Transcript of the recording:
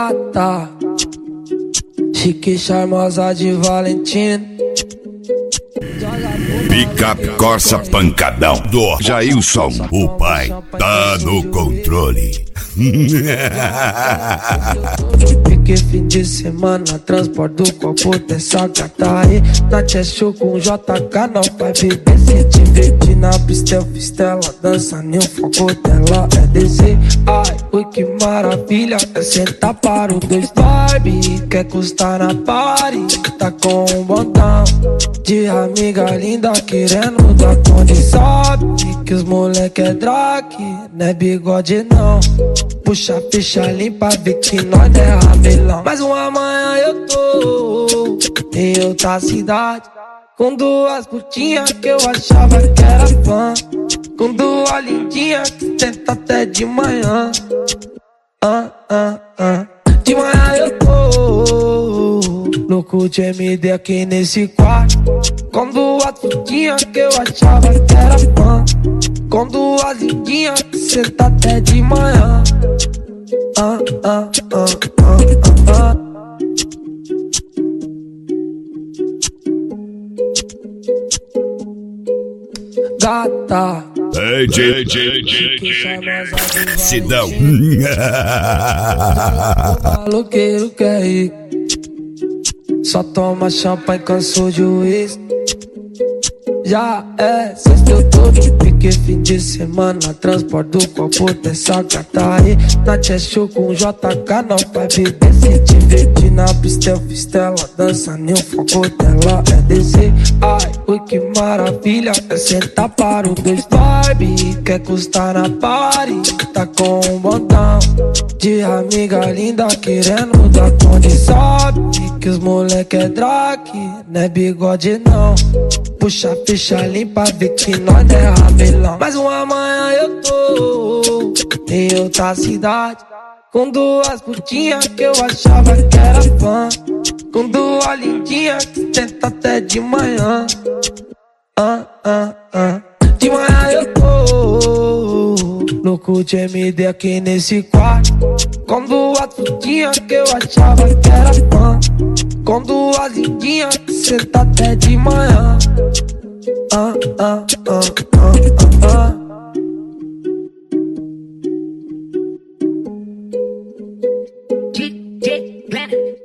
Gata, chique charmosa de Valentino. Picape Corsa pancadão do Jailson, o pai tá no controle. Pique fim de semana, transporte do copo dessa gata aí. Na Cheshire com JK, não vai beber. Se divertir na pista, ela dança nem o foco dela é descer. Ai, ui que maravilha, é sentar para o dois Barbie. Quer custar na party, tá com um botão de amiga linda querendo dar conta. Sabe que os moleque é drag, não é bigode não. Puxa a ficha limpa, vê que nós é ramelão. Mas uma manhã eu tô em outra cidade, com duas putinhas que eu achava que era fã, com duas lindinhas que tenta até de manhã. De manhã eu tô louco de MD aqui nesse quarto, com duas putinhas que eu achava que era fã, com duas lindinhas que senta até de manhã. Gata, Sidão. Maloqueiro quer ir, só toma champanhe, cansou de uísque. Já é sexta, eu tô de pique fim de semana, transporte do copo dessa gata aí. Na Cheshire com JK, não vai beber. Se divertir na pista, ela dança nem o foco dela é descer. Ai, ui que maravilha, é sentar para o dois Barbie. Quer custar na party, tá com um botão de amiga linda querendo dar conta. Sabe que os moleque é drag, não é bigode não. Puxa a ficha limpa, vê que nós é ramelão. Mas uma manhã eu tô em outra cidade, com duas putinhas que eu achava que era fã, com duas lindinhas que tenta até de manhã. De manhã eu tô louco de MD aqui nesse quarto, com duas putinhas que eu achava que era fã, com duas lindinhas que senta até de manhã. DJ Bennett.